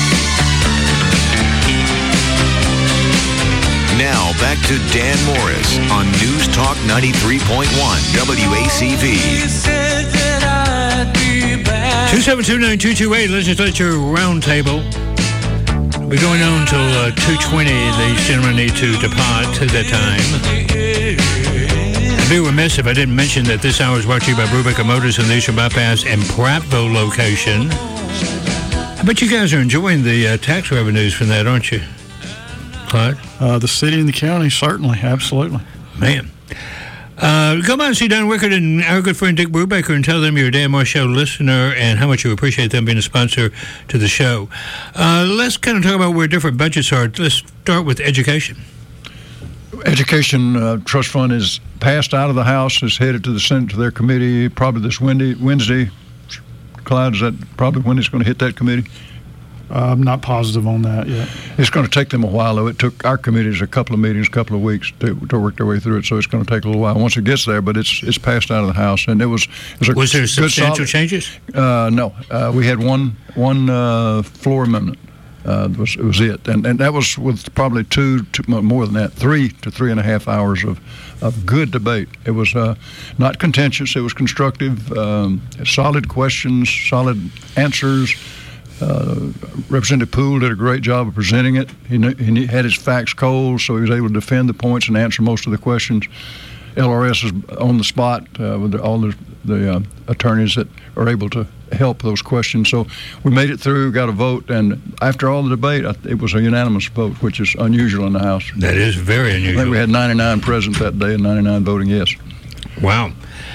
Speaker 3: Now back to Dan Morris on News Talk 93.1 WACV.
Speaker 20: 2729228 Legislature Roundtable. We're going on until 2:20. These gentlemen need to depart at that time. I'd be remiss if I didn't mention that this hour is brought to you by Brubaker Motors and the Eastern Bypass and Prattville location. I bet you guys are enjoying the tax revenues from that, aren't you, Clyde?
Speaker 8: The city and the county, certainly, absolutely.
Speaker 20: Man. Go by and see Don Wickard and our good friend Dick Brubaker and tell them you're a Dan Morris Show listener and how much you appreciate them being a sponsor to the show. Let's kind of talk about where different budgets are. Let's start with education.
Speaker 4: Education Trust Fund is passed out of the House, is headed to the Senate to their committee probably this Wednesday. Clyde, is that probably when it's going to hit that committee?
Speaker 8: I'm not positive on that yet.
Speaker 4: It's going to take them a while, though. It took our committees a couple of meetings, a couple of weeks to work their way through it, so it's going to take a little while once it gets there, but it's passed out of the House. And was
Speaker 20: there substantial changes?
Speaker 4: No. We had one floor amendment. It was it. And that was with probably more than that, 3 to 3.5 hours of good debate. It was not contentious. It was constructive, solid questions, solid answers. Representative Poole did a great job of presenting it. He had his facts cold, so he was able to defend the points and answer most of the questions. LRS is on the spot with all the attorneys that are able to help those questions. So we made it through, got a vote, and after all the debate, it was a unanimous vote, which is unusual in the House.
Speaker 20: That is very unusual.
Speaker 4: I think we had 99 present that day and 99 voting yes.
Speaker 20: Wow.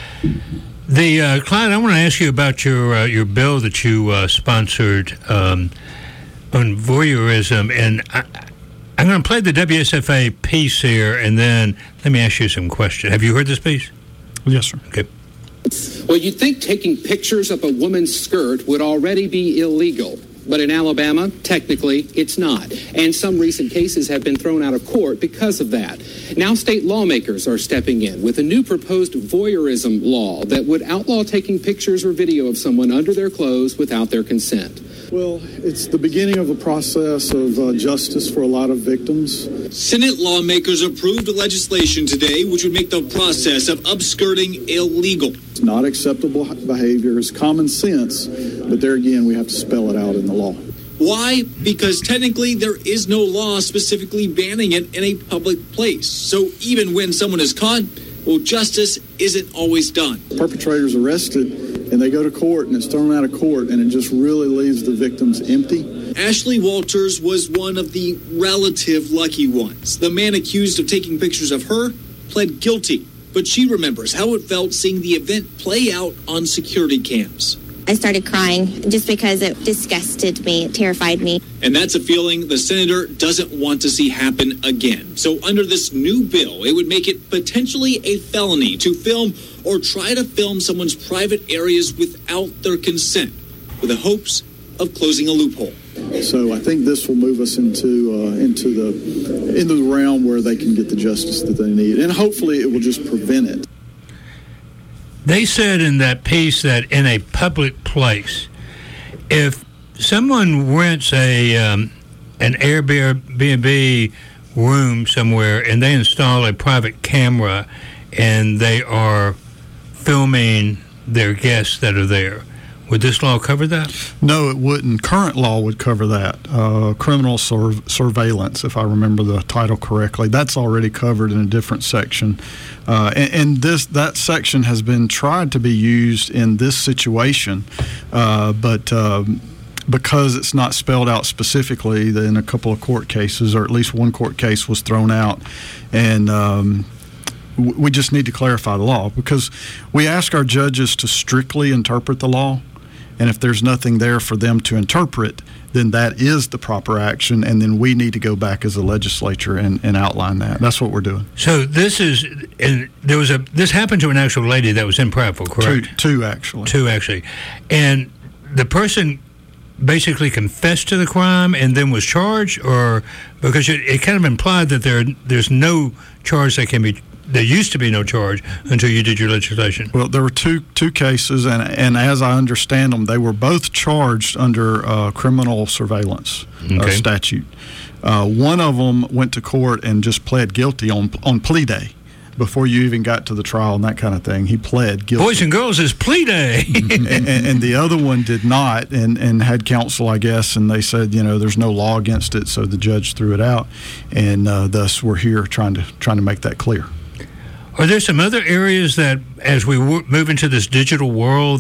Speaker 20: Clyde, I want to ask you about your bill that you sponsored on voyeurism, and I'm going to play the WSFA piece here, and then let me ask you some questions. Have you heard this piece?
Speaker 8: Yes, sir.
Speaker 20: Okay.
Speaker 1: Well, you'd think taking pictures of a woman's skirt would already be illegal. But in Alabama, technically, it's not. And some recent cases have been thrown out of court because of that. Now state lawmakers are stepping in with a new proposed voyeurism law that would outlaw taking pictures or video of someone under their clothes without their consent.
Speaker 5: Well, it's the beginning of a process of justice for a lot of victims.
Speaker 6: Senate lawmakers approved legislation today which would make the process of upskirting illegal.
Speaker 5: It's not acceptable behavior. It's common sense. But there again, we have to spell it out in the law.
Speaker 6: Why? Because technically there is no law specifically banning it in a public place. So even when someone is caught, well, justice isn't always done.
Speaker 5: Perpetrators arrested, and they go to court, and it's thrown out of court, and it just really leaves the victims empty.
Speaker 6: Ashley Walters was one of the relative lucky ones. The man accused of taking pictures of her pled guilty, but she remembers how it felt seeing the event play out on security cams.
Speaker 7: I started crying just because it disgusted me, it terrified me.
Speaker 6: And that's a feeling the senator doesn't want to see happen again. So under this new bill, it would make it potentially a felony to film or try to film someone's private areas without their consent, with the hopes of closing a loophole.
Speaker 5: So I think this will move us into the realm where they can get the justice that they need, and hopefully it will just prevent it.
Speaker 20: They said in that piece that in a public place, if someone rents an Airbnb room somewhere and they install a private camera and they are filming their guests that are there, would this law cover that?
Speaker 8: No, it wouldn't. Current law would cover that. Criminal surveillance, if I remember the title correctly. That's already covered in a different section. And that section has been tried to be used in this situation, but because it's not spelled out specifically in a couple of court cases, or at least one court case was thrown out, and we just need to clarify the law, because we ask our judges to strictly interpret the law, and if there's nothing there for them to interpret, then that is the proper action, and then we need to go back as a legislature and outline that. That's what we're doing.
Speaker 20: So this is, and this happened to an actual lady that was in Prattville, correct?
Speaker 8: Two actually.
Speaker 20: Two actually, and the person basically confessed to the crime and then was charged, or because it kind of implied that there's no charge that can be. There used to be no charge until you did your legislation.
Speaker 8: Well, there were two cases, and as I understand them, they were both charged under criminal surveillance statute. One of them went to court and just pled guilty on plea day before you even got to the trial and that kind of thing. He pled guilty.
Speaker 20: Boys and girls, it's plea day.
Speaker 8: and the other one did not, and had counsel, I guess, and they said, there's no law against it, so the judge threw it out, and thus we're here trying to make that clear.
Speaker 20: Are there some other areas that, as we move into this digital world,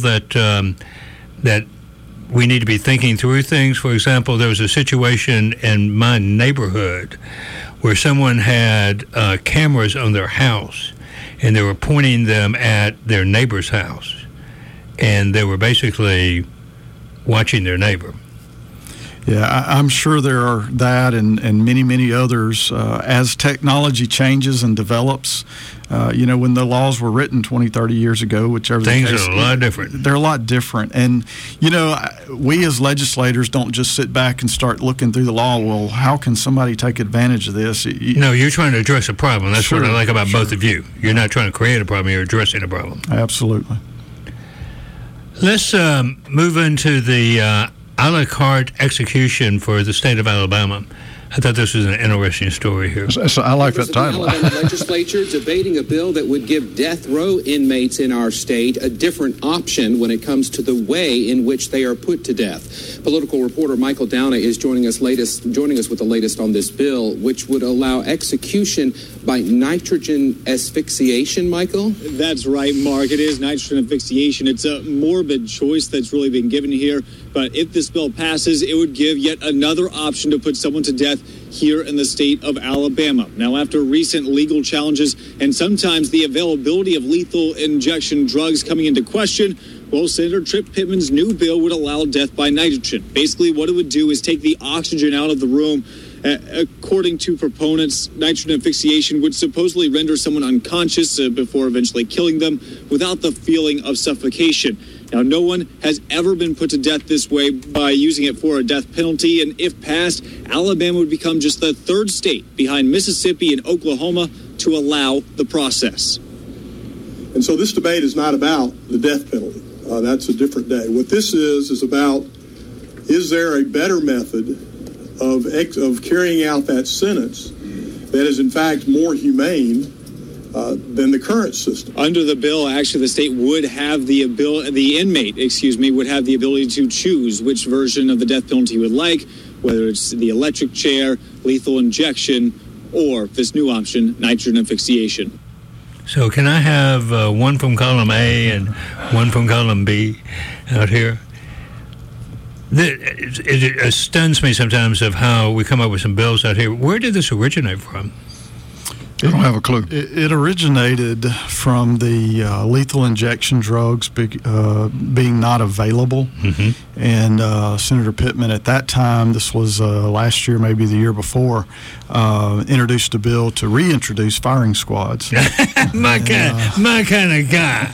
Speaker 20: that we need to be thinking through things? For example, there was a situation in my neighborhood where someone had cameras on their house, and they were pointing them at their neighbor's house, and they were basically watching their neighbor.
Speaker 8: Yeah, I'm sure there are that and many, many others. As technology changes and develops, when the laws were written 20, 30 years ago, whichever
Speaker 20: things
Speaker 8: the case,
Speaker 20: are a lot different.
Speaker 8: They're a lot different. And, we as legislators don't just sit back and start looking through the law. Well, how can somebody take advantage of this?
Speaker 20: No, you're trying to address a problem. That's
Speaker 8: Sure,
Speaker 20: what I like about
Speaker 8: sure.
Speaker 20: both of you. You're not trying to create a problem. You're addressing a problem.
Speaker 8: Absolutely.
Speaker 20: Let's move into the a la carte execution for the state of Alabama. I thought this was an interesting story here.
Speaker 4: So I like that title.
Speaker 1: The Alabama legislature debating a bill that would give death row inmates in our state a different option when it comes to the way in which they are put to death. Political reporter Michael Downa is joining us with the latest on this bill, which would allow execution by nitrogen asphyxiation. Michael?
Speaker 6: That's right, Mark. It is nitrogen asphyxiation. It's a morbid choice that's really been given here. But if this bill passes, it would give yet another option to put someone to death here in the state of Alabama. Now, after recent legal challenges and sometimes the availability of lethal injection drugs coming into question, well, Senator Tripp Pittman's new bill would allow death by nitrogen. Basically, what it would do is take the oxygen out of the room. According to proponents, nitrogen asphyxiation would supposedly render someone unconscious before eventually killing them without the feeling of suffocation. Now, no one has ever been put to death this way by using it for a death penalty, and if passed, Alabama would become just the third state behind Mississippi and Oklahoma to allow the process.
Speaker 9: And so this debate is not about the death penalty. That's a different day. What this is about, is there a better method of carrying out that sentence that is in fact more humane than the current system?
Speaker 6: Under the bill, actually, the state would have the inmate would have the ability to choose which version of the death penalty he would like, whether it's the electric chair, lethal injection, or this new option, nitrogen asphyxiation.
Speaker 20: So can I have one from column A and one from column B out here? It stuns me sometimes of how we come up with some bills out here. Where did this originate from?
Speaker 4: I don't have a clue.
Speaker 8: It originated from the lethal injection drugs being not available. Mm-hmm. And Senator Pittman at that time, this was last year, maybe the year before, introduced a bill to reintroduce firing squads.
Speaker 20: my kind of guy.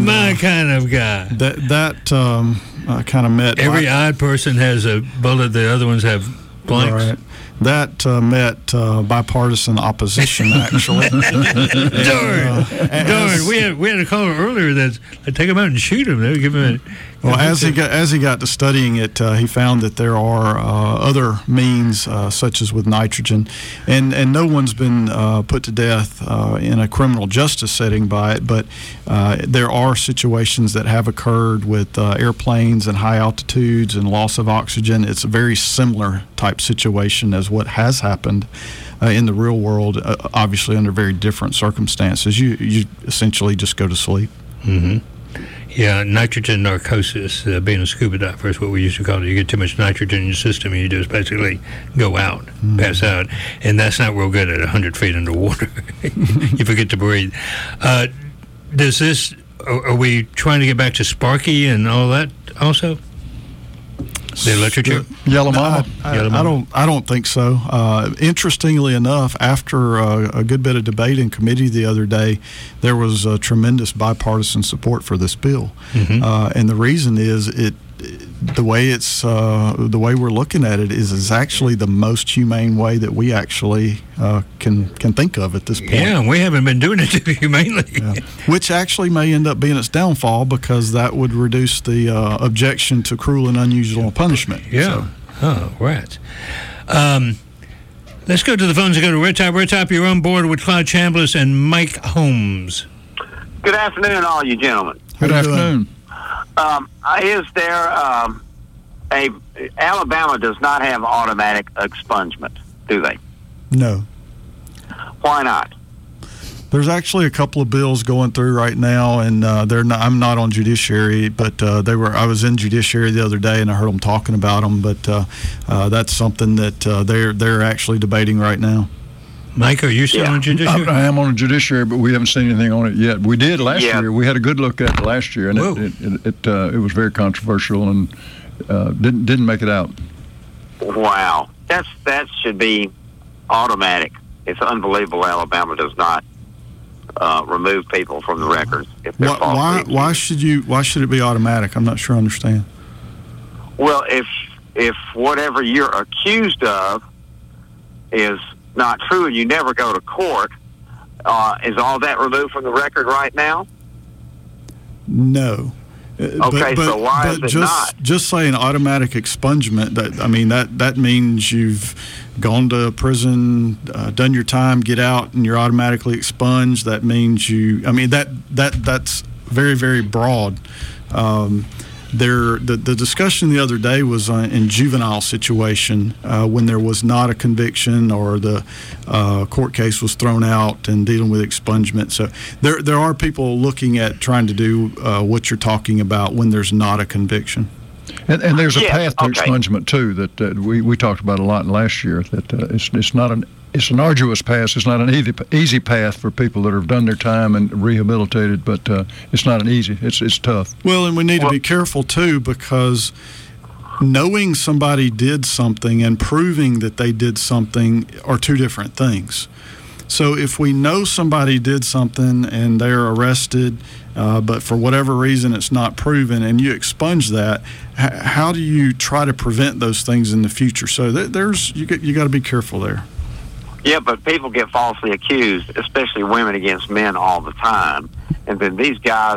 Speaker 20: That kind of met. Every odd person has a bullet. The other ones have blanks.
Speaker 8: Right. That met bipartisan opposition, actually.
Speaker 20: Darn. We had a caller earlier that take him out and shoot him. They would give him
Speaker 8: as he got to studying it, he found that there are other means, such as with nitrogen, and no one's been put to death in a criminal justice setting by it. But there are situations that have occurred with airplanes and high altitudes and loss of oxygen. It's a very similar type situation as what has happened in the real world, obviously under very different circumstances. You essentially just go to sleep.
Speaker 20: Mm-hmm. Yeah, nitrogen narcosis, being a scuba diver is what we used to call it. You get too much nitrogen in your system and you just basically go out, pass out. And that's not real good at 100 feet underwater. You forget to breathe. Are we trying to get back to Sparky and all that also? The literature?
Speaker 8: Yellow Mama? I don't think so. Interestingly enough, after a good bit of debate in committee the other day, there was tremendous bipartisan support for this bill. Mm-hmm. And the reason is the way we're looking at it is actually the most humane way that we actually can think of at this point.
Speaker 20: Yeah, and we haven't been doing it too humanely.
Speaker 8: Yeah. Which actually may end up being its downfall, because that would reduce the objection to cruel and unusual punishment.
Speaker 20: Yeah. Oh, right. Let's go to the phones and go to Red Top. Red Top, you're on board with Clyde Chambliss and Mike Holmes.
Speaker 10: Good afternoon, all you gentlemen.
Speaker 4: Good afternoon.
Speaker 10: Is there Alabama does not have automatic expungement, do they?
Speaker 8: No.
Speaker 10: Why not?
Speaker 8: There's actually a couple of bills going through right now, and they're not. I'm not on judiciary, but I was in judiciary the other day, and I heard them talking about them. But that's something that they're actually debating right now.
Speaker 20: Mike, are you still on judiciary?
Speaker 4: I am on judiciary, but we haven't seen anything on it yet. We did last year. We had a good look at it last year, and it was very controversial and didn't make it out.
Speaker 10: Wow. That should be automatic. It's unbelievable Alabama does not remove people from the records if they're falsely accused.
Speaker 8: Why should it be automatic? I'm not sure I understand.
Speaker 10: Well, if whatever you're accused of is not true and you never go to court, is all that removed from the record right now?
Speaker 8: No.
Speaker 10: Okay, so why is it not?
Speaker 8: Just saying automatic expungement, that means you've gone to prison, done your time, get out, and you're automatically expunged. That means that's very, very broad. The discussion the other day was in juvenile situation when there was not a conviction or the court case was thrown out and dealing with expungement. So there are people looking at trying to do what you're talking about when there's not a conviction.
Speaker 4: And there's a path to expungement too that we talked about a lot last year. That it's an arduous path. It's not an easy path for people that have done their time and rehabilitated, but it's not an easy. It's tough.
Speaker 8: Well, and we need to be careful too, because knowing somebody did something and proving that they did something are two different things. So if we know somebody did something and they're arrested, but for whatever reason it's not proven, and you expunge that, how do you try to prevent those things in the future? So you got to be careful there.
Speaker 10: Yeah, but people get falsely accused, especially women against men, all the time. And then these guys,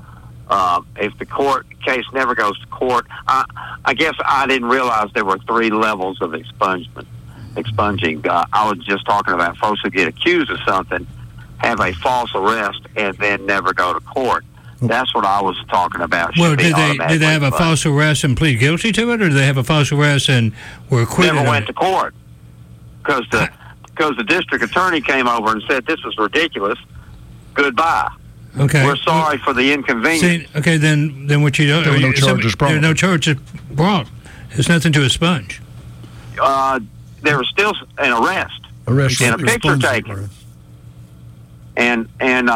Speaker 10: if the court case never goes to court, I guess I didn't realize there were 3 levels of expunging. I was just talking about folks who get accused of something, have a false arrest, and then never go to court. That's what I was talking about.
Speaker 20: Well, did they have a false arrest and plead guilty to it, or did they have a false arrest and were acquitted?
Speaker 10: Never went to court because the district attorney came over and said this was ridiculous. Goodbye.
Speaker 20: Okay.
Speaker 10: We're sorry for the inconvenience.
Speaker 20: Okay, then what you don't?
Speaker 4: There were no charges brought.
Speaker 20: There were no charges brought. There's nothing to expunge.
Speaker 10: There was still an arrest and a picture taken. And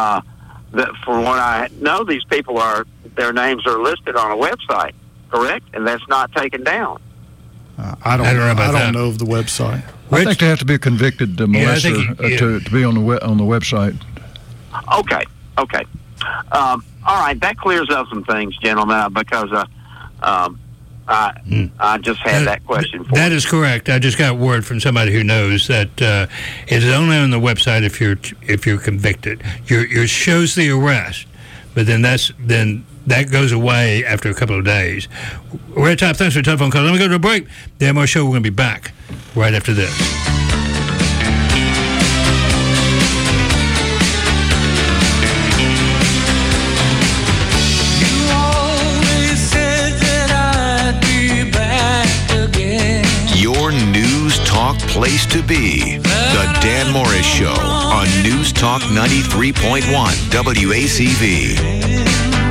Speaker 10: for what I know, these people their names are listed on a website, correct? And that's not taken down.
Speaker 8: I don't know of the website.
Speaker 4: I think they have to be a convicted molester to be on the website.
Speaker 10: Okay. All right, that clears up some things, gentlemen, because I just had that question for you.
Speaker 20: That is correct. I just got word from somebody who knows that it is only on the website if you're convicted. Yours shows the arrest, but then that goes away after a couple of days. We're at top. Thanks for the telephone call. Let me go to a break. The MR Show, we're going to be back right after this.
Speaker 3: Your News Talk place to be. The Dan Morris Show on News Talk 93.1 WACV.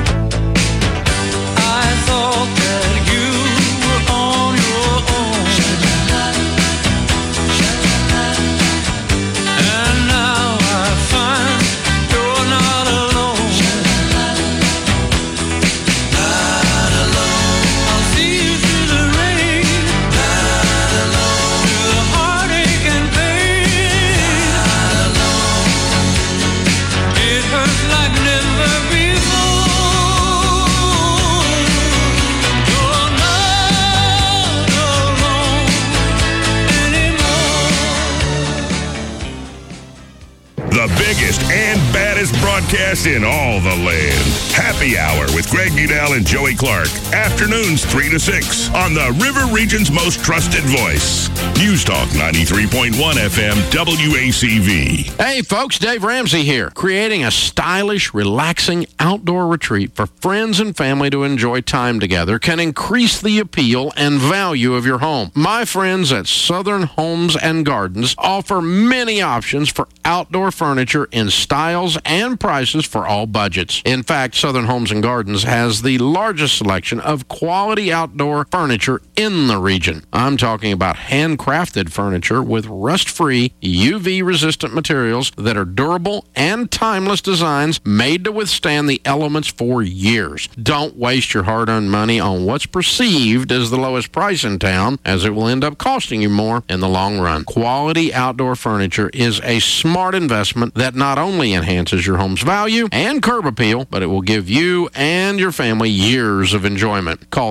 Speaker 2: The biggest and baddest broadcast in all the land. Happy Hour with Greg Budell and Joey Clark. Afternoons 3 to 6 on the River Region's most trusted voice. News Talk 93.1 FM WACV.
Speaker 11: Hey folks, Dave Ramsey here. Creating a stylish, relaxing outdoor retreat for friends and family to enjoy time together can increase the appeal and value of your home. My friends at Southern Homes and Gardens offer many options for outdoor furniture in styles and prices prices for all budgets. In fact, Southern Homes and Gardens has the largest selection of quality outdoor furniture in the region. I'm talking about handcrafted furniture with rust-free, UV-resistant materials that are durable and timeless designs made to withstand the elements for years. Don't waste your hard-earned money on what's perceived as the lowest price in town, as it will end up costing you more in the long run. Quality outdoor furniture is a smart investment that not only enhances your home's value and curb appeal, but it will give you and your family years of enjoyment. Call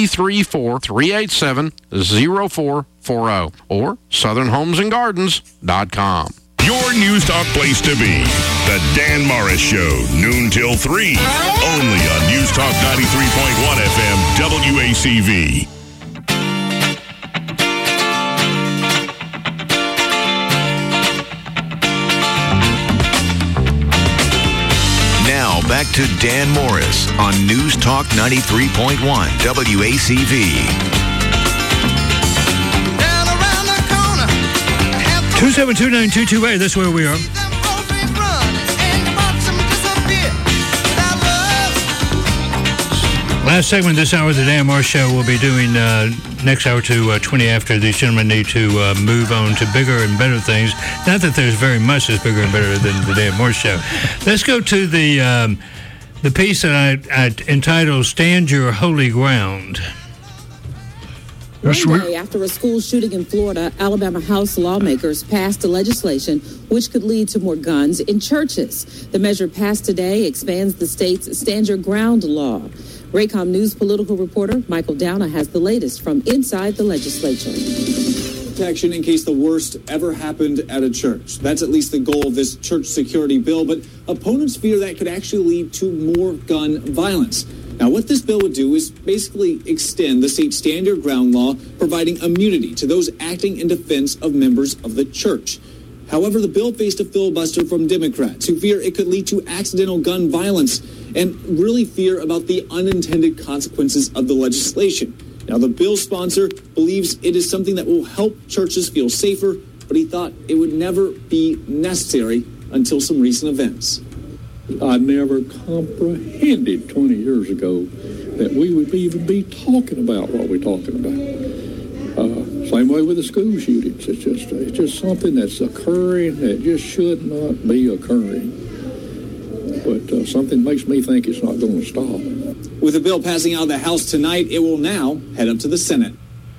Speaker 11: 334-387-0440 or southernhomesandgardens.com.
Speaker 2: Your News Talk place to be. The Dan Morris Show, noon till 3. Only on News Talk 93.1 FM, WACV.
Speaker 3: Now back to Dan Morris on News Talk 93.1 WACV.
Speaker 20: 2729228, that's where we are. Last segment this hour of the Dan Morris Show. We'll be doing next hour to 20 after. These gentlemen need to move on to bigger and better things. Not that there's very much that's bigger and better than the Dan Morris Show. Let's go to the piece that I entitled Stand Your Holy Ground.
Speaker 13: One day after a school shooting in Florida, Alabama House lawmakers passed a legislation which could lead to more guns in churches. The measure passed today expands the state's Stand Your Ground law. Raycom News political reporter Michael Downa has the latest from inside the legislature.
Speaker 6: Protection in case the worst ever happened at a church. That's at least the goal of this church security bill, but opponents fear that could actually lead to more gun violence. Now, what this bill would do is basically extend the state Stand Your Ground law, providing immunity to those acting in defense of members of the church. However, the bill faced a filibuster from Democrats who fear it could lead to accidental gun violence and really fear about the unintended consequences of the legislation. Now, the bill's sponsor believes it is something that will help churches feel safer, but he thought it would never be necessary until some recent events.
Speaker 16: I never comprehended 20 years ago that we would even be talking about what we're talking about. Same way with the school shootings. It's just something that's occurring that just should not be occurring. But something makes me think it's not going to stop.
Speaker 6: With the bill passing out of the House tonight, it will now head up to the Senate.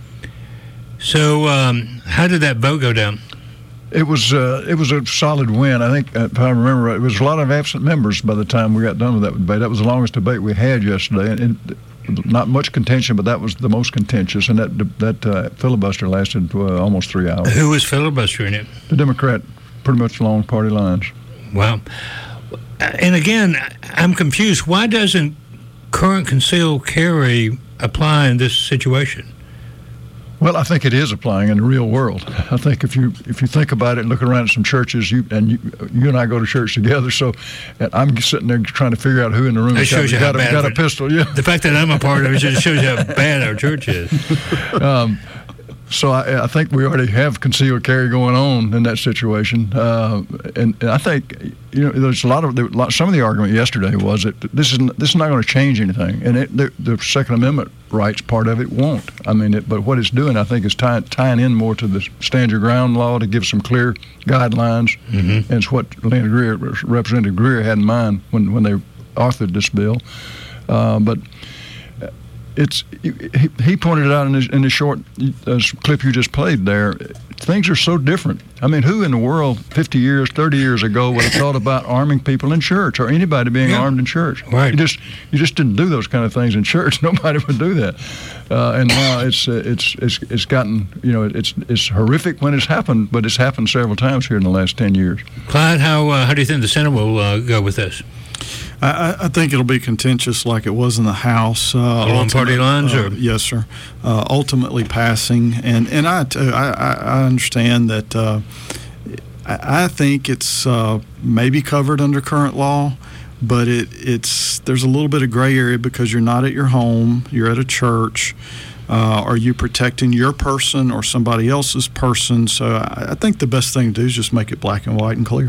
Speaker 20: So, how did that vote go down?
Speaker 4: It was a solid win. I think, if I remember right, it was a lot of absent members by the time we got done with that debate. That was the longest debate we had yesterday, and not much contention, but that was the most contentious. And that filibuster lasted almost 3 hours.
Speaker 20: Who was filibustering it?
Speaker 4: The Democrat, pretty much along party lines.
Speaker 20: Wow. And again, I'm confused. Why doesn't current concealed carry apply in this situation?
Speaker 4: Well, I think it is applying in the real world. I think if you think about it and look around at some churches, you and I go to church together, so I'm sitting there trying to figure out who in the room has got a pistol. Yeah.
Speaker 20: The fact that I'm a part of it just shows you how bad our church is.
Speaker 4: So I think we already have concealed carry going on in that situation, and I think there's some of the argument yesterday was that this is not going to change anything, and the Second Amendment rights part of it won't. I mean, but what it's doing, I think, is tying in more to the Stand Your Ground law to give some clear guidelines, and it's what Representative Greer had in mind when they authored this bill, but. He pointed it out in the short clip you just played there. Things are so different. I mean, who in the world 50 years, 30 years ago would have thought about arming people in church or anybody being armed in church?
Speaker 20: Right.
Speaker 4: You just didn't do those kind of things in church. Nobody would do that. And now it's gotten, it's horrific when it's happened, but it's happened several times here in the last 10 years.
Speaker 20: Clyde, how do you think the Senate will go with this?
Speaker 8: I think it'll be contentious like it was in the House.
Speaker 20: Along party lines?
Speaker 8: Yes, sir. Ultimately passing. And I understand that I think it's maybe covered under current law, but there's a little bit of gray area because you're not at your home, you're at a church. Are you protecting your person or somebody else's person? So I think the best thing to do is just make it black and white and clear.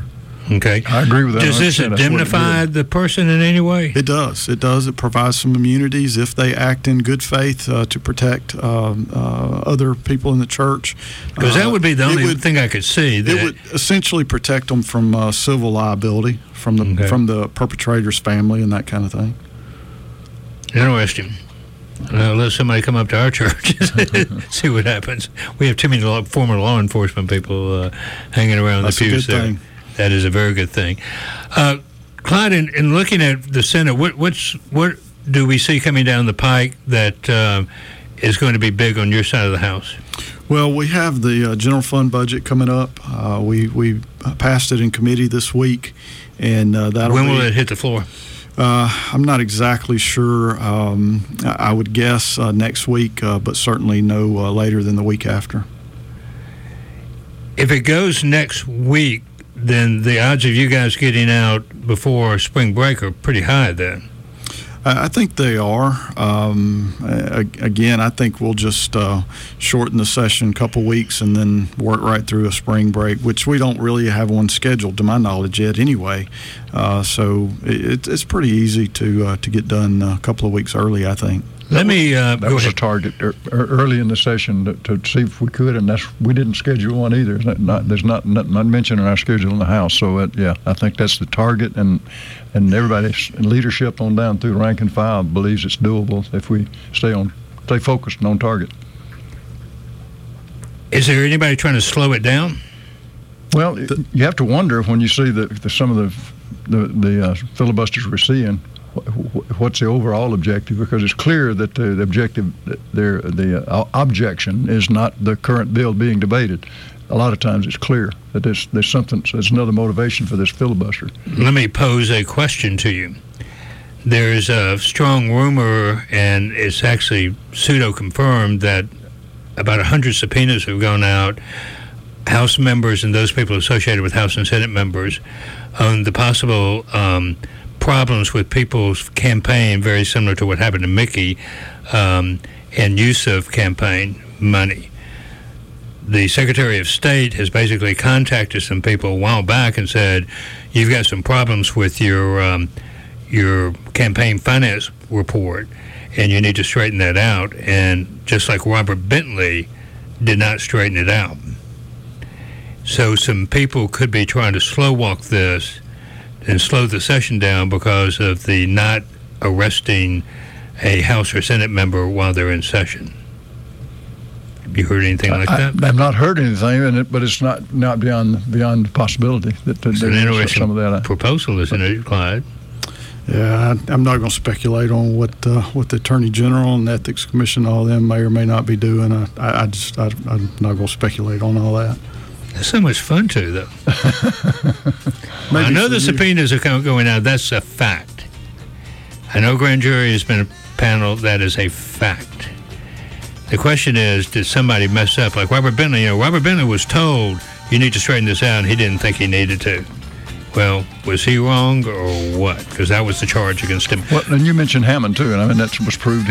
Speaker 20: Okay.
Speaker 4: I agree with that.
Speaker 20: Does this
Speaker 4: 100%. That's what it
Speaker 20: indemnify
Speaker 4: did.
Speaker 20: the person in any way?
Speaker 8: It does. It does. It provides some immunities if they act in good faith to protect other people in the church.
Speaker 20: Because that would be the only thing I could see. That
Speaker 8: It would essentially protect them from civil liability from the perpetrator's family and that kind of thing.
Speaker 20: Interesting. Let somebody come up to our church and see what happens. We have too many former law enforcement people hanging around
Speaker 8: That's
Speaker 20: the
Speaker 8: a
Speaker 20: pews
Speaker 8: good
Speaker 20: there.
Speaker 8: thing.
Speaker 20: That is a very good thing. Clyde, in looking at the Senate, what do we see coming down the pike that is going to be big on your side of the House?
Speaker 8: Well, we have the general fund budget coming up. We passed it in committee this week, and
Speaker 20: when will it hit the floor?
Speaker 8: I'm not exactly sure. I would guess next week, but certainly no later than the week after.
Speaker 20: If it goes next week, then the odds of you guys getting out before spring break are pretty high then.
Speaker 8: I think they are. Again, I think we'll just shorten the session a couple weeks and then work right through a spring break, which we don't really have one scheduled, to my knowledge, yet anyway. So it's pretty easy to get done a couple of weeks early, I think.
Speaker 20: Let me
Speaker 4: that was a target early in the session to see if we could, and we didn't schedule one either. There's not mentioned in our schedule in the House. So I think that's the target, and everybody's leadership on down through rank and file believes it's doable if we stay focused and on target.
Speaker 20: Is there anybody trying to slow it down?
Speaker 4: Well, you have to wonder when you see some of the filibusters we're seeing. What's the overall objective? Because it's clear that the objective, the objection is not the current bill being debated. A lot of times it's clear that there's another motivation for this filibuster.
Speaker 20: Let me pose a question to you. There's a strong rumor, and it's actually pseudo-confirmed, that about 100 subpoenas have gone out, House members and those people associated with House and Senate members, on the possible problems with people's campaign, very similar to what happened to Mickey, and use of campaign money. The Secretary of State has basically contacted some people a while back and said, you've got some problems with your campaign finance report, and you need to straighten that out. And just like Robert Bentley did not straighten it out. So some people could be trying to slow walk this and slow the session down because of the not arresting a House or Senate member while they're in session. Have you heard anything like that?
Speaker 4: I've not heard anything, but it's not beyond the possibility that
Speaker 20: it's an interesting
Speaker 4: some of that
Speaker 20: proposal, isn't it, Clyde?
Speaker 8: Yeah, I'm not going to speculate on what the Attorney General and the Ethics Commission, all of them may or may not be doing. I'm not going to speculate on all that.
Speaker 20: That's so much fun, too, though. I know the subpoenas are going out. That's a fact. I know grand jury has been a panel. That is a fact. The question is, did somebody mess up? Like Robert Bentley. Robert Bentley was told, you need to straighten this out, and he didn't think he needed to. Well, was he wrong or what? Because that was the charge against him.
Speaker 4: Well, and you mentioned Hammond, too, and I mean, that was proved